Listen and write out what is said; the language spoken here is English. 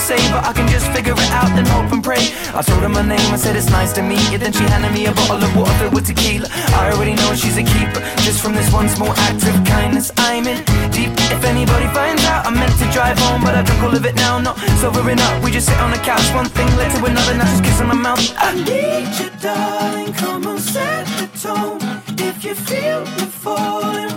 say, but I can just figure it out and hope and pray. I told her my name, I said it's nice to meet you. Then she handed me a bottle of water filled with tequila. I already know she's a keeper, just from this one small act of kindness. I'm in deep. If anybody finds out, I meant to drive home, but I drunk all of it now. Not sobering up, we just sit on the couch. One thing led to another, now just kiss on the mouth. I need you, darling, come on, set the tone. If you feel me falling